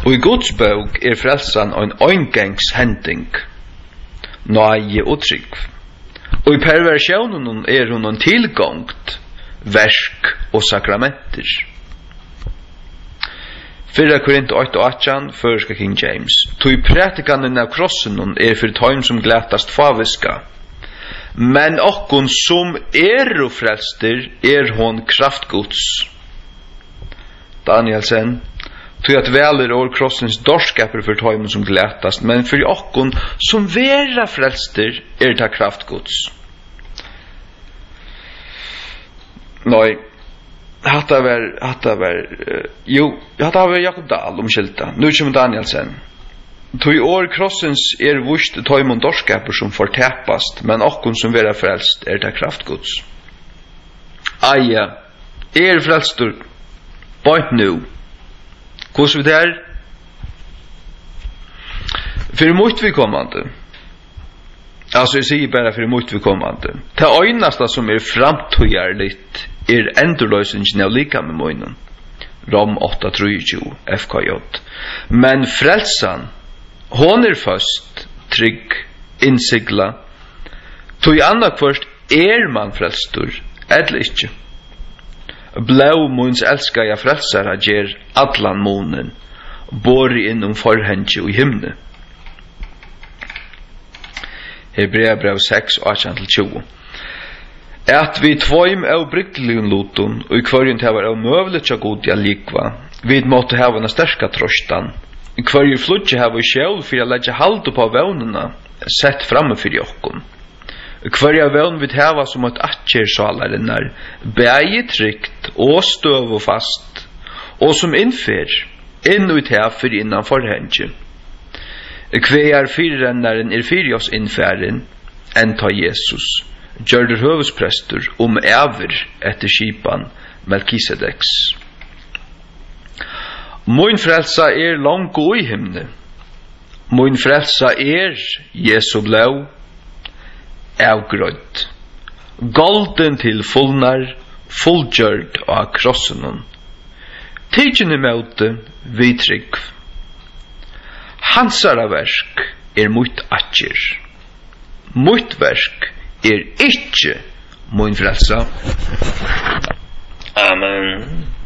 Og I Guds bók frelsan en eingangs hending, nøye og trygg. Og I perversjonen hon en tilgångt, verk og sakramenter. 4 Korint 8:18, førska King James. Tui prætikanen av krossen for tøym som glætast faviska. Men okkon som frelstir hon kraftgods. Danielsen. Tui at veler over krossens dorskaper for tøym som glætast, men for okkon som vera frelstir ta kraftgods. Nei. Hatta var Jakob Dahl skilta. Nu kommer Danielsen. Tui år krossens vust tøymon dorskaper som fortepast, men okkon som vera frelst ta kraftgods. Aja, frelstur, bort nu. Hvordan vi det For motvidkommande. Altså, jeg sier bare for motvidkommande. Det øyneste som framtøyerligt endurløsningen av lika med munnen. Rom 8:23 FKJ. Men frelsan, hon først trygg, innsigla. Tog annak først man frelstur, eller ikke. Blau muns elska jeg frelsara gjer allan munen, bori innom forhenge og himne. Hebreabrev 6:18-20. At vi tvoim av brygdeligen luton, og I kvarjen til var av møvlet og god likva, vi måtte hava en sterska trostan. I kvarjen flutje hava I sjål for å legge halde på vevnena, sett framme for jokkon. Kvarja vevn vi hava som et atjersalarinnar, bægi trygt og støv og fast, og som innfer, inn og for innan forhenge. Kvejar fyrrennaren fyrir oss innfæren, enn ta Jesus, gjør høvesprester æver etter skipan Melkisedeks. Moin frelsa lang og I himne. Moin frelsa Jesu blau, avgrødd. Golden til fullnar, fullgjørd av krossen. Tidgjene møte vi trygg. Hansara verk mot atjer. Mot verk ikke moin frelsa. Amen.